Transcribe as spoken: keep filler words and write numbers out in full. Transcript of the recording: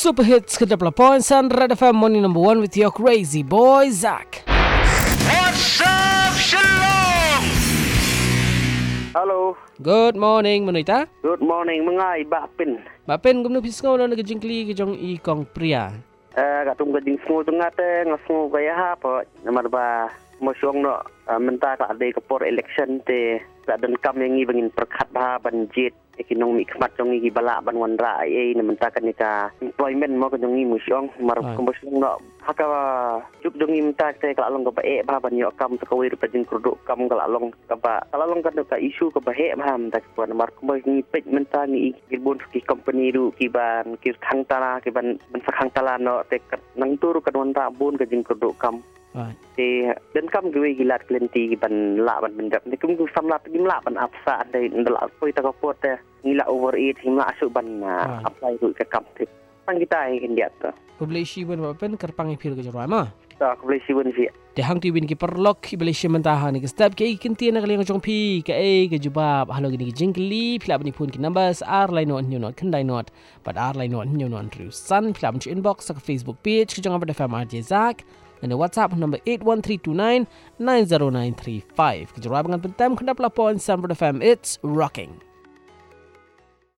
Super Hits ke double points and Red F M morning number one with your crazy boy Zach. What's up, Shalom? Hello. Good morning Manuita. Good morning mengai Bapin. Bapin gumno pisngo na nagajingkli ke jong i kong pria. Eh katung gajing semua tengah te ngasungu gaya ha apa nama ba mosyong no mentah ka ade kapor election te dan kam yang ngi bangin perkhat ba banjit ekinong mi khmat jong ngi bala ban wan ra ai ne mentah kan ka employment mo ka jong ngi mosyong mar mosyong no haka juk jong ngi mentah te ka long ka ba e ba ban yo kam sakawir pa jing produk kam ka long ka ba ka long ka ka isu ka ba he ba mentah puan mar ko ngi pej mentah ngi gilbon ki company ru ki ban ki khang tala ki ban ban sakhang tala no te nang turu ka wan ra bun ka jing produk kam thì đến cam cái gì là lên thì bạn lạ bạn mình gặp thì cũng cũng xăm lạ cái lạ bạn áp sa đây lạ phơi ta có phốt nghĩ là overeat thì lạ sự bạn apply rồi cái cam thì tăng kita yang lihat tu. Publishi pun bapen kerpang ipir ke jorwa ma. Tak publishi pun sih. Di hang tu bin ki perlok publishi mentaha ni ke step ke kinti na kali ngong pi ke e ke jubab halo gini jingli pila bani pun ki numbers r line not new not kendai not but r line not new not ru san pila bani inbox ke Facebook page ke jong apa F M R J Zak. And the WhatsApp number eight one three two nine nine zero nine three five. Kejarah dengan pentam kena pelapon Sunbird F M. It's rocking.